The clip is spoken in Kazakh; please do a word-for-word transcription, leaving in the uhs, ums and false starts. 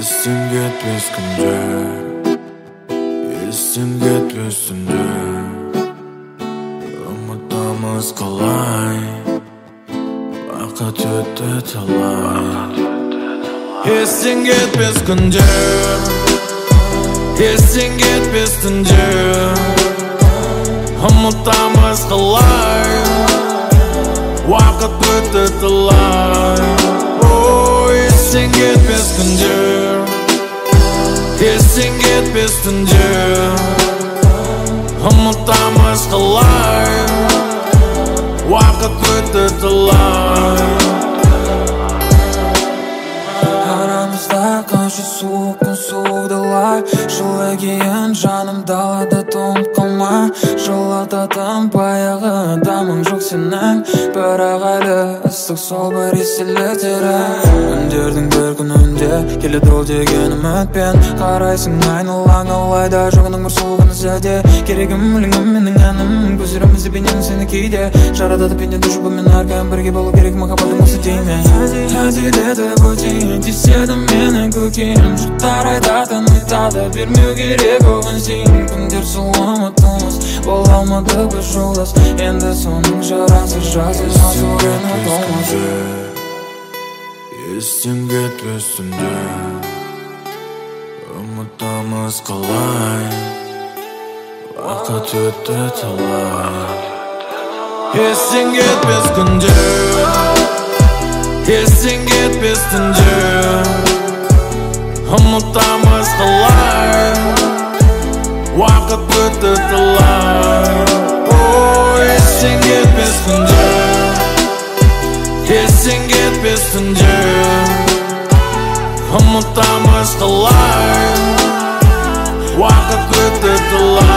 Естен кетпес күндер, естен кетпес түндер, ұмытамыз қалай, уақыт өтті талай. Естен кетпес күндер, естен кетпес түндер, ұмытамыз қалай, уақыт өтті талай. Естен кетпес күндер, естен кетпес түндер, ұмытамыз қалай, уақыт өтті талай. Арамызда қанша суық күн суық дала, жылы кейін жаным далада тоңып қалма. Жылататын баяғы дамың жоқ сенің, бірақ әлі ыстық сол бір естеліктері. Күндердің бір күнінде келеді ол деген үмітпен, қарайсың айналаң алайда жоғының бір сұлу күні сәде. Керегім өлеңім менің әнім, көздерімізде бейнең сені кейде жаратады пендені жұбымен әркім бірге болу керек, махаббатың осы дейме. Әзіледі бөтен деседі мені көкем, жұрттар айтатын айтады, бермеу керек оған зейін. Күндер сұлу ұмытылмас, бола алмады біз жолдас, енді соның жарасы жазылмас орны толмас. Естен кетпес түндер, ұмытамыз қалай, уақыт өтті талай. Естен кетпес күндер, естен кетпес түндер, ұмытамыз қалай, уақыт өтті талай. Естен кетпес күндер, естен кетпес түндер, ұмытамыз қалай, уақыт өтті талай.